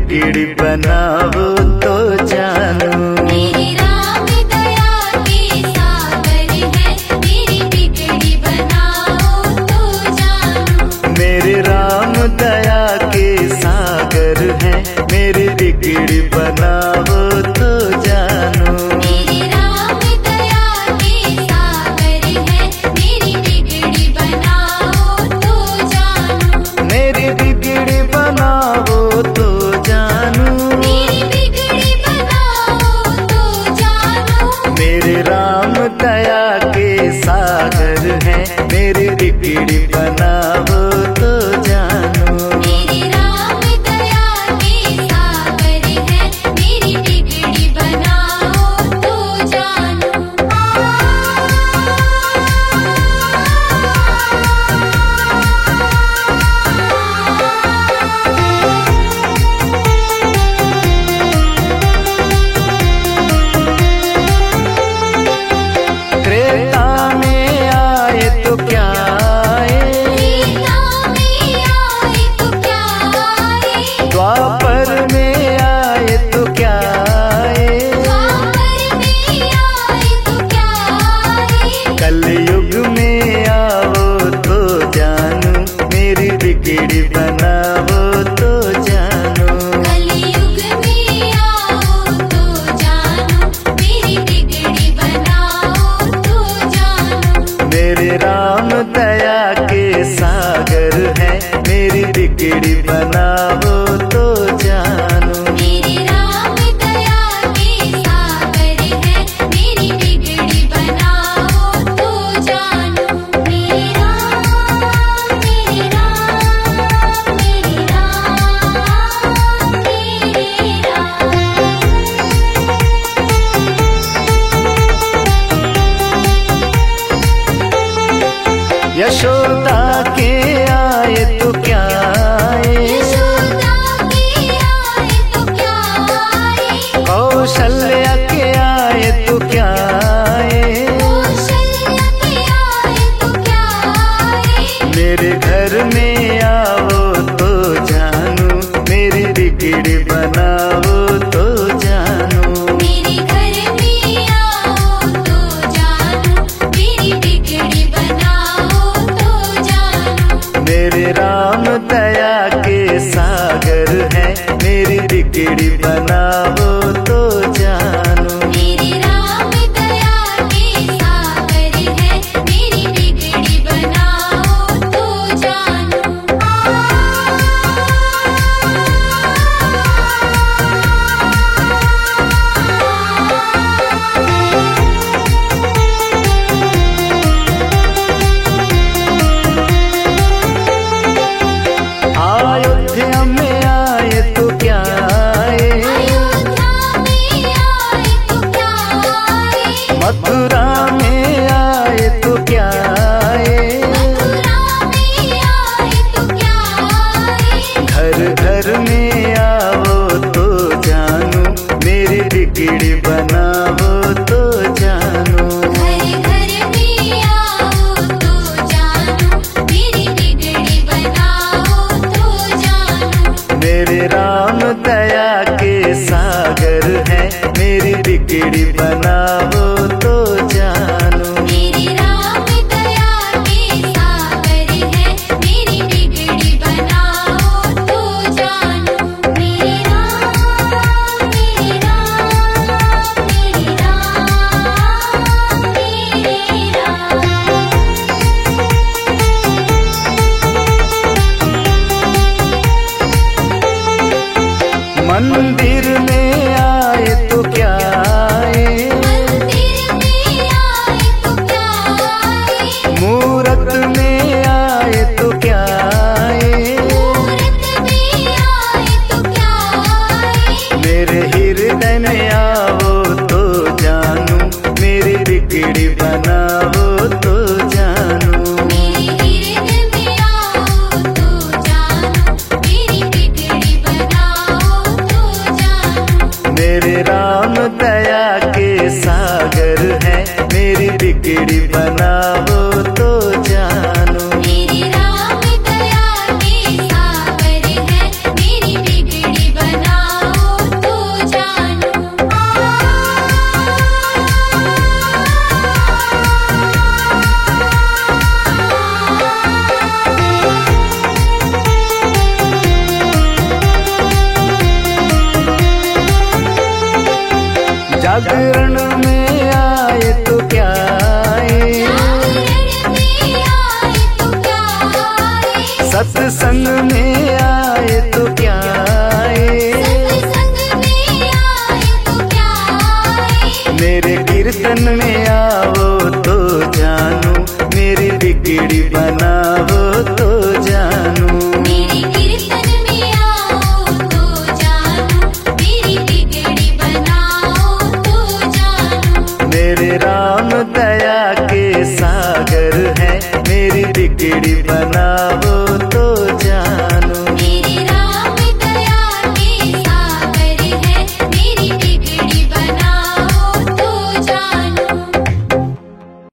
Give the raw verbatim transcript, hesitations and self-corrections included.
बिगड़ी बनाओ तो जानू। मेरे राम दया के सागर है, मेरी बिगड़ी बनाओ तो जानू। मेरे राम दया के सागर है, मेरी बिगड़ी बनाओ तो जानू। मेरे राम दया के सागर है, मेरी बिगड़ी बनाओ तो जानू। मेरी बिगड़ी बनाओ तो जानू। मेरी बिगड़ी बनाओ तो जानू। मेरे राम दया के सागर है, मेरी बिगड़ी बनाओ तो जानू। मेरे राम दया के सागर है, मेरी बिगड़ी बनाओ तो जानू। त्रेता में आए तो क्या आए, त्रेता में आए तो क्या आए, द्वापर में आए तो क्या आए, द्वापर में आए तो क्या आए। कलयुग में आओ तो जानू, मेरी बिगड़ी बनाओ तो जानू। कलयुग में आओ तो जानू, मेरी बिगड़ी बनाओ तो जानू। मेरे राम दया के सागर है, मेरी बिगड़ी बनाओ तो जानू। मेरे राम दया के सागर है, मेरी बिगड़ी बनाओ तो जानू। मेरे राम मेरे राम मेरे राम मेरे राम। यशोदा के आए तो क्या आए, यशोदा के आए तो क्या आए, कौशल्या के आए तो क्या आए, कौशल्या के आए तो क्या आए। मेरे घर में आओ तो जानू, मेरी बिगड़ी बनाओ तो जानू। मेरे घर में आओ तो जानू, मेरी बिगड़ी बनाओ तो जानू। मेरे राम दया के सागर है, मेरी बिगड़ी बनाओ तो जानू। मेरे राम दया के सागर है, मेरी बिगड़ी बनाओ तो जानू। अयोध्या में आए तो क्या आए, अयोध्या में आए तो क्या आए, मथुरा में आए तो क्या आए, मथुरा में आए तो क्या आए। घर घर में आओ तो जानू, मेरी बिगड़ी बनाओ तो जानू। घर घर में आओ तो जानू, मेरी बिगड़ी बनाओ तो जानू। मेरे राम दया के सागर है, मेरी बिगड़ी बनाओ तो जानू। मेरे राम दया के सागर है, मेरी बिगड़ी बनाओ तो जानू। मेरे राम मेरे राम मेरे राम मेरे राम। मंदिर में आए तो क्या आए, मंदिर में आए तो क्या आए, मूरत में आए तो क्या आए, मूरत में आए तो क्या आए। मेरे हृदय में आओ तो जानू, मेरी बिगड़ी बनाओ तो जानू। मेरे हृदय में आओ तो जानू, मेरी बिगड़ी बनाओ तो जानू। जागरण में आए तो क्या आए, जागरण में आए तो क्या आए, सत्संग में आए तो क्या आए, सत्संग में आए तो क्या आए। मेरे कीर्तन में आओ तो जानू, मेरी बिगड़ी बनाओ तो जानू, मेरे कीर्तन में आओ तो जानू, मेरी बिगड़ी बनाओ तो जानू। मेरे राम दया के सागर है, मेरी बिगड़ी बनाओ